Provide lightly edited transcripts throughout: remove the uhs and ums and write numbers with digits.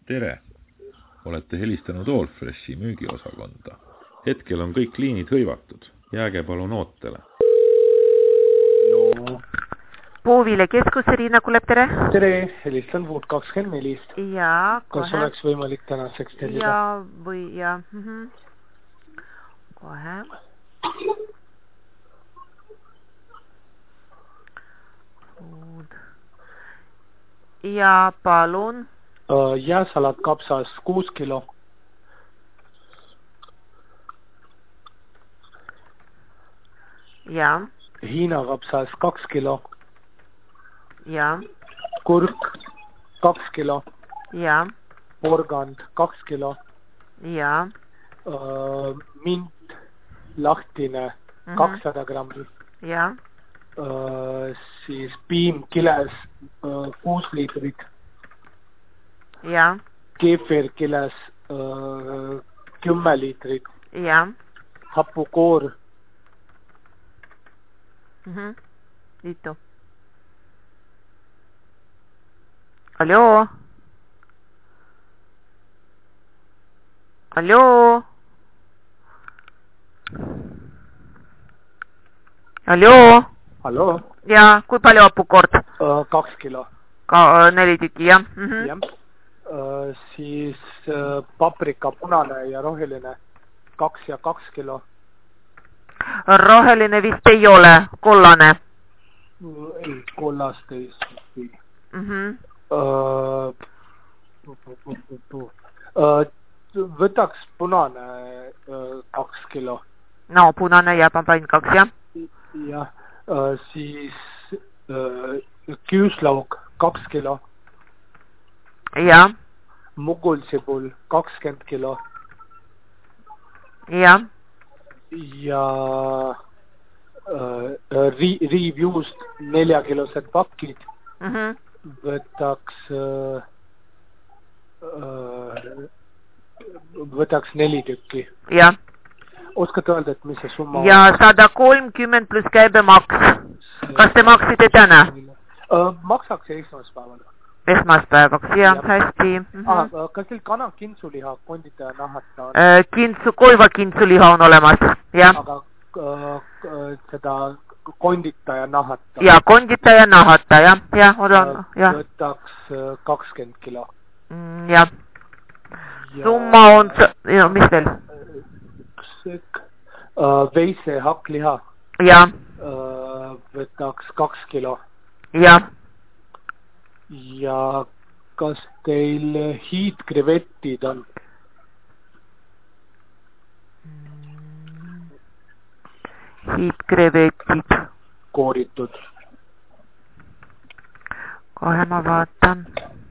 Tere! Olete helistanud Allfreshi müügiosakonda. Hetkel on kõik liinid hõivatud. Jääge palun ootele. No. Puuvile keskus, Riina Kulep, tere! Tere, helistan Wood 24. Ja, kas kohe. oleks võimalik tänaseks tellida? Ja, või, ja. Kohe. Wood. Ja, palun. Jääsalat kapsas 6 kilo. Ja. Hiina kapsas 2 kilo. Ja. Kurk 2 kilo. Ja. Porgand 2 kilo. Ja. Mint lahtine 200 grammi. Ja. Siis piim kiles 6 liitrit. Ja. Keefir kiles 10 liitrit. Ja. Hapukoor. Liitu. Aloo? Aloo? Aloo? Hallo? Ja, kui palju hapukord? 2 kilo. 4 tükki, jah. Jah. Siis paprika punane ja roheline 2 ja 2 kilo. Roheline vist ei ole, kollane. Ei, kollast ei sobi. Võtaks punane 2 kilo. No, punane jääb ainult 2, jah? Jah, siis küüslauk 2 kilo. Jah. Mugulsipul 20 kilo. Jah. Ja riivjuust 4-kilosed pakid. Võtaks 4 tükki. Jah. Oskad öelda, et mis see summa ja 130 pluss käibemaks. Kas te maksite täna? Maksaks esmaspäeval. Esmaspäevaks, jah, hästi. Kas teil kana kintsuliha konditaja nahata on? Koiva kintsuliha on olemas, jah. Aga seda konditaja nahata? Ja, konditaja nahata, jah, jah, jah. Võtaks 20 kilo. Jah. Summa on, mis veel? Veise hakkliha. Jah. Võtaks 2 kilo. Jah. Ja kas teil hiidkrevetid on? Hiidkrevetid. Kooritud. Kohe ma vaatan.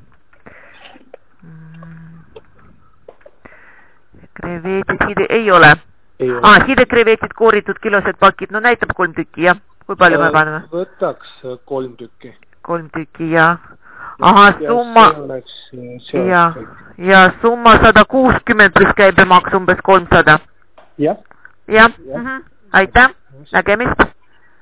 Krevetid, ei ole. Hiidekrevetid, kooritud kilosed pakid, no näitab 3 tükki, jah. Kui palju me paneme? Võtaks 3 tükki. 3 tükki, jah. Summa. Ja summa 160 pluss käibemaks umbes 300. Jah. Jah. Aitäh. Nägemist.